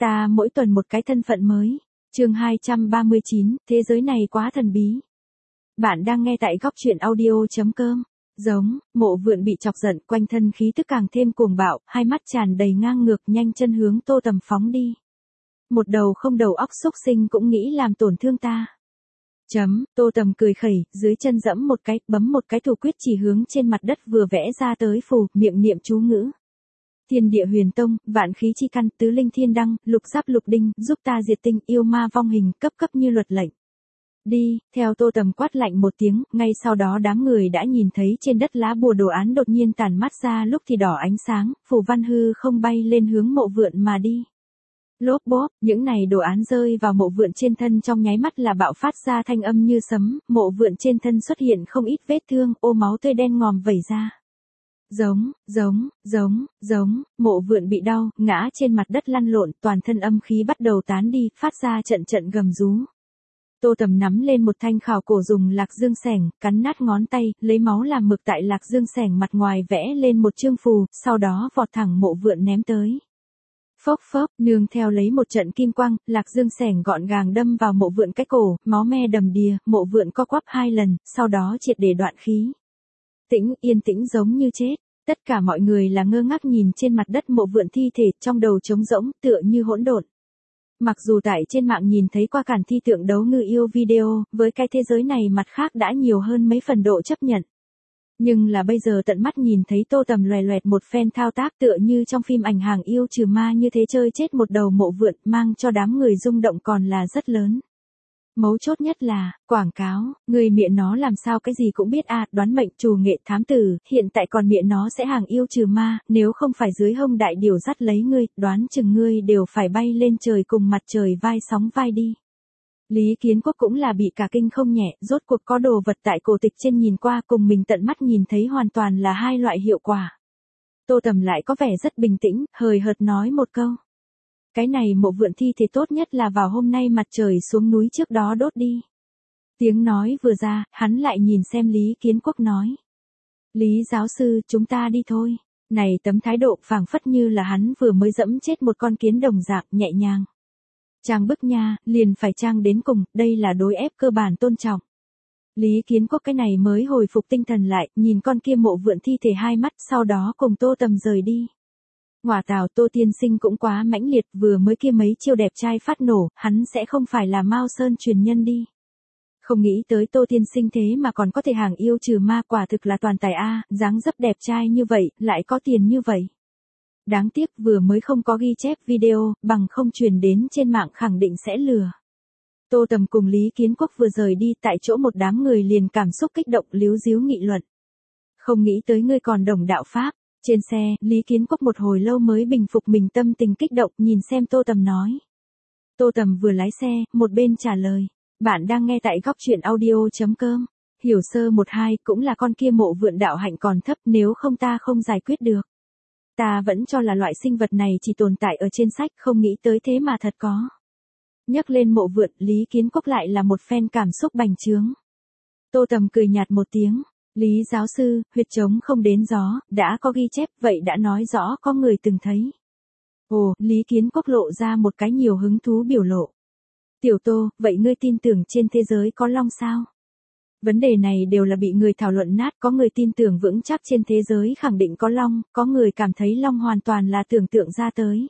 Ta mỗi tuần một cái thân phận mới. Chương 239, thế giới này quá thần bí. Bạn đang nghe tại góc truyện audio.com. Giống, Mộ Vượn bị chọc giận, quanh thân khí tức càng thêm cuồng bạo, hai mắt tràn đầy ngang ngược, nhanh chân hướng Tô Tầm phóng đi. Một đầu không đầu óc xúc sinh cũng nghĩ làm tổn thương ta. Tô Tầm cười khẩy, dưới chân dẫm một cái, bấm một cái thủ quyết chỉ hướng trên mặt đất vừa vẽ ra tới phù, miệng niệm chú ngữ. Thiên địa huyền tông, vạn khí chi căn, tứ linh thiên đăng, lục giáp lục đinh, giúp ta diệt tinh, yêu ma vong hình, cấp cấp như luật lệnh. Đi, theo Tô Tầm quát lạnh một tiếng, ngay sau đó đám người đã nhìn thấy trên đất lá bùa đồ án đột nhiên tản mắt ra, lúc thì đỏ ánh sáng, phù văn hư không bay lên hướng Mộ Vượn mà đi. Lốp bốp, những này đồ án rơi vào Mộ Vượn trên thân trong nháy mắt là bạo phát ra thanh âm như sấm, Mộ Vượn trên thân xuất hiện không ít vết thương, ô máu tươi đen ngòm vẩy ra. Giống, Mộ Vượn bị đau, ngã trên mặt đất lăn lộn, toàn thân âm khí bắt đầu tán đi, phát ra trận trận gầm rú. Tô Tầm nắm lên một thanh khảo cổ dùng lạc dương xẻng, cắn nát ngón tay, lấy máu làm mực tại lạc dương xẻng mặt ngoài vẽ lên một chương phù, sau đó vọt thẳng Mộ Vượn ném tới. Phốc phốc, nương theo lấy một trận kim quang, lạc dương xẻng gọn gàng đâm vào Mộ Vượn cái cổ, máu me đầm đìa, Mộ Vượn co quắp 2 lần, sau đó triệt để đoạn khí. Yên tĩnh giống như chết. Tất cả mọi người là ngơ ngác nhìn trên mặt đất Mộ Vượn thi thể, trong đầu trống rỗng, tựa như hỗn độn. Mặc dù tại trên mạng nhìn thấy qua cản thi tượng đấu ngư yêu video, với cái thế giới này mặt khác đã nhiều hơn mấy phần độ chấp nhận. Nhưng là bây giờ tận mắt nhìn thấy Tô Tầm loè loẹt một phen thao tác tựa như trong phim ảnh hàng yêu trừ ma như thế chơi chết một đầu Mộ Vượn, mang cho đám người rung động còn là rất lớn. Mấu chốt nhất là, quảng cáo, người miệng nó làm sao cái gì cũng biết à, đoán mệnh trù nghệ thám tử, hiện tại còn miệng nó sẽ hàng yêu trừ ma, nếu không phải dưới hông đại điều dắt lấy ngươi, đoán chừng ngươi đều phải bay lên trời cùng mặt trời vai sóng vai đi. Lý Kiến Quốc cũng là bị cả kinh không nhẹ, rốt cuộc có đồ vật tại cổ tịch trên nhìn qua cùng mình tận mắt nhìn thấy hoàn toàn là hai loại hiệu quả. Tô Tầm lại có vẻ rất bình tĩnh, hời hợt nói một câu. Cái này Mộ Vượn thi thể tốt nhất là vào hôm nay mặt trời xuống núi trước đó đốt đi. Tiếng nói vừa ra, hắn lại nhìn xem Lý Kiến Quốc nói. Lý giáo sư, chúng ta đi thôi. Này tấm thái độ phảng phất như là hắn vừa mới dẫm chết một con kiến đồng dạng, nhẹ nhàng. Trang bức nha, liền phải trang đến cùng, đây là đối ép cơ bản tôn trọng. Lý Kiến Quốc cái này mới hồi phục tinh thần lại, nhìn con kia Mộ Vượn thi thể hai mắt, sau đó cùng Tô Tầm rời đi. Ngọa tào, Tô tiên sinh cũng quá mãnh liệt, vừa mới kia mấy chiêu đẹp trai phát nổ, hắn sẽ không phải là Mao Sơn truyền nhân đi. Không nghĩ tới Tô tiên sinh thế mà còn có thể hàng yêu trừ ma, quả thực là toàn tài a, dáng dấp đẹp trai như vậy, lại có tiền như vậy. Đáng tiếc vừa mới không có ghi chép video, bằng không truyền đến trên mạng khẳng định sẽ lừa. Tô Tầm cùng Lý Kiến Quốc vừa rời đi, tại chỗ một đám người liền cảm xúc kích động líu díu nghị luận. Không nghĩ tới ngươi còn đồng đạo pháp. Trên xe, Lý Kiến Quốc một hồi lâu mới bình phục mình tâm tình kích động, nhìn xem Tô Tầm nói. Tô Tầm vừa lái xe, một bên trả lời. Bạn đang nghe tại góc truyện audio.com. Hiểu sơ 1-2 cũng là con kia Mộ Vượn đạo hạnh còn thấp, nếu không ta không giải quyết được. Ta vẫn cho là loại sinh vật này chỉ tồn tại ở trên sách, không nghĩ tới thế mà thật có. Nhắc lên Mộ Vượn, Lý Kiến Quốc lại là một phen cảm xúc bành trướng. Tô Tầm cười nhạt một tiếng. Lý giáo sư, huyệt trống không đến gió, đã có ghi chép, vậy đã nói rõ có người từng thấy. Ồ, Lý Kiến Quốc lộ ra một cái nhiều hứng thú biểu lộ. Tiểu Tô, vậy ngươi tin tưởng trên thế giới có long sao? Vấn đề này đều là bị người thảo luận nát, có người tin tưởng vững chắc trên thế giới khẳng định có long, có người cảm thấy long hoàn toàn là tưởng tượng ra tới.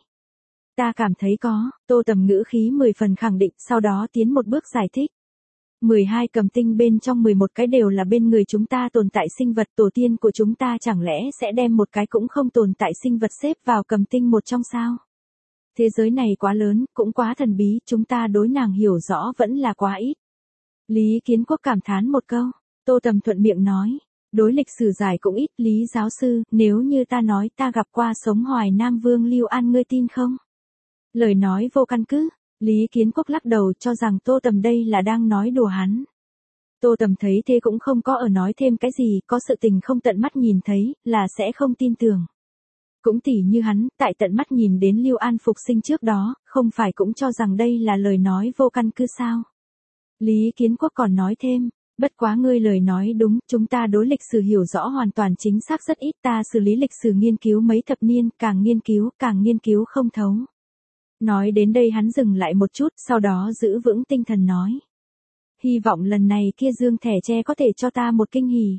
Ta cảm thấy có, Tô Tầm ngữ khí 10 phần khẳng định, sau đó tiến một bước giải thích. 12 cầm tinh bên trong 11 cái đều là bên người chúng ta tồn tại sinh vật, tổ tiên của chúng ta chẳng lẽ sẽ đem một cái cũng không tồn tại sinh vật xếp vào cầm tinh một trong sao? Thế giới này quá lớn, cũng quá thần bí, chúng ta đối nàng hiểu rõ vẫn là quá ít. Lý Kiến Quốc cảm thán một câu, Tô Tầm thuận miệng nói, đối lịch sử giải cũng ít, Lý giáo sư, nếu như ta nói ta gặp qua sống Hoài Nam Vương Lưu An ngươi tin không? Lời nói vô căn cứ. Lý Kiến Quốc lắc đầu cho rằng Tô Tầm đây là đang nói đùa hắn. Tô Tầm thấy thế cũng không có ở nói thêm cái gì, có sự tình không tận mắt nhìn thấy, là sẽ không tin tưởng. Cũng tỉ như hắn, tại tận mắt nhìn đến Lưu An phục sinh trước đó, không phải cũng cho rằng đây là lời nói vô căn cứ sao. Lý Kiến Quốc còn nói thêm, bất quá ngươi lời nói đúng, chúng ta đối lịch sử hiểu rõ hoàn toàn chính xác rất ít, ta xử lý lịch sử nghiên cứu mấy thập niên, càng nghiên cứu không thấu. Nói đến đây hắn dừng lại một chút, sau đó giữ vững tinh thần nói. Hy vọng lần này kia dương thẻ tre có thể cho ta một kinh hỉ.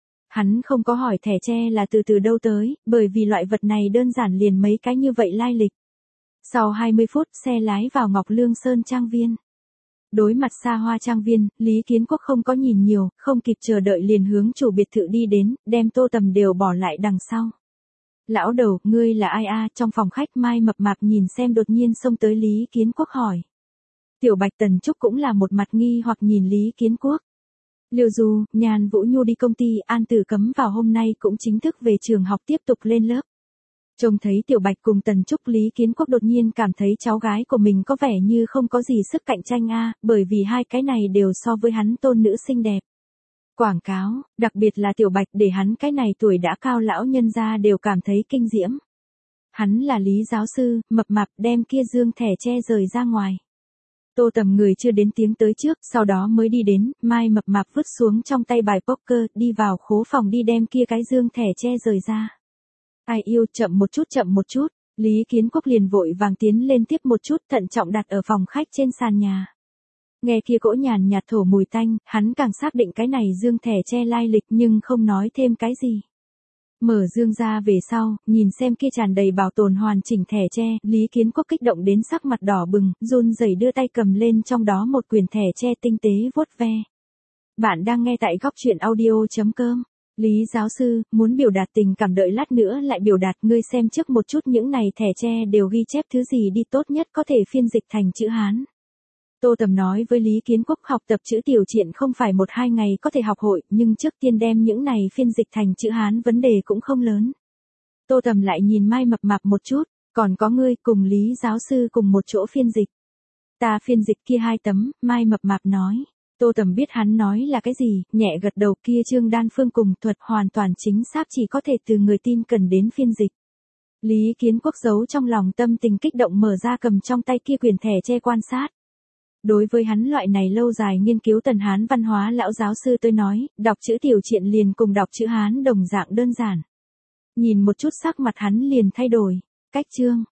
Hắn không có hỏi thẻ tre là từ đâu tới, bởi vì loại vật này đơn giản liền mấy cái như vậy lai lịch. Sau 20 phút xe lái vào Ngọc Lương Sơn Trang Viên. Đối mặt xa hoa trang viên, Lý Kiến Quốc không có nhìn nhiều, không kịp chờ đợi liền hướng chủ biệt thự đi đến, đem Tô Tầm đều bỏ lại đằng sau. Lão đầu, ngươi là ai a? Trong phòng khách Mai mập mạp nhìn xem đột nhiên xông tới Lý Kiến Quốc hỏi. Tiểu Bạch Tần Trúc cũng là một mặt nghi hoặc nhìn Lý Kiến Quốc. Liêu Du, Nhàn Vũ Nhu đi công ty, An Tử Cấm vào hôm nay cũng chính thức về trường học tiếp tục lên lớp. Trông thấy Tiểu Bạch cùng Tần Trúc, Lý Kiến Quốc đột nhiên cảm thấy cháu gái của mình có vẻ như không có gì sức cạnh tranh a, bởi vì hai cái này đều so với hắn tôn nữ xinh đẹp. Quảng cáo, đặc biệt là Tiểu Bạch để hắn cái này tuổi đã cao lão nhân gia đều cảm thấy kinh diễm. Hắn là Lý giáo sư, mập mạp đem kia dương thẻ tre rời ra ngoài. Tô Tầm người chưa đến tiếng tới trước, sau đó mới đi đến, Mai mập mạp vứt xuống trong tay bài poker, đi vào khố phòng đi đem kia cái dương thẻ tre rời ra. Ai yêu, chậm một chút, Lý Kiến Quốc liền vội vàng tiến lên tiếp một chút, thận trọng đặt ở phòng khách trên sàn nhà. Nghe kia cỗ nhàn nhạt thổ mùi tanh, hắn càng xác định cái này dương thẻ tre lai lịch nhưng không nói thêm cái gì. Mở dương ra về sau, nhìn xem kia tràn đầy bảo tồn hoàn chỉnh thẻ tre, Lý Kiến Quốc kích động đến sắc mặt đỏ bừng, run rẩy đưa tay cầm lên trong đó một quyển thẻ tre tinh tế vuốt ve. Bạn đang nghe tại góc truyện audio.com. Lý giáo sư, muốn biểu đạt tình cảm đợi lát nữa lại biểu đạt, ngươi xem trước một chút những này thẻ tre đều ghi chép thứ gì đi, tốt nhất có thể phiên dịch thành chữ Hán. Tô Tầm nói với Lý Kiến Quốc học tập chữ tiểu triện không phải 1-2 ngày có thể học hội, nhưng trước tiên đem những này phiên dịch thành chữ Hán vấn đề cũng không lớn. Tô Tầm lại nhìn Mai mập mạp một chút, còn có ngươi cùng Lý giáo sư cùng một chỗ phiên dịch. Ta phiên dịch kia 2 tấm, Mai mập mạp nói. Tô Tầm biết hắn nói là cái gì, nhẹ gật đầu, kia Trương Đan Phương cùng thuật hoàn toàn chính xác chỉ có thể từ người tin cần đến phiên dịch. Lý Kiến Quốc giấu trong lòng tâm tình kích động mở ra cầm trong tay kia quyển thẻ tre quan sát. Đối với hắn loại này lâu dài nghiên cứu Tần Hán văn hóa lão giáo sư tôi nói, đọc chữ tiểu triện liền cùng đọc chữ Hán đồng dạng đơn giản. Nhìn một chút sắc mặt hắn liền thay đổi. Cách chương,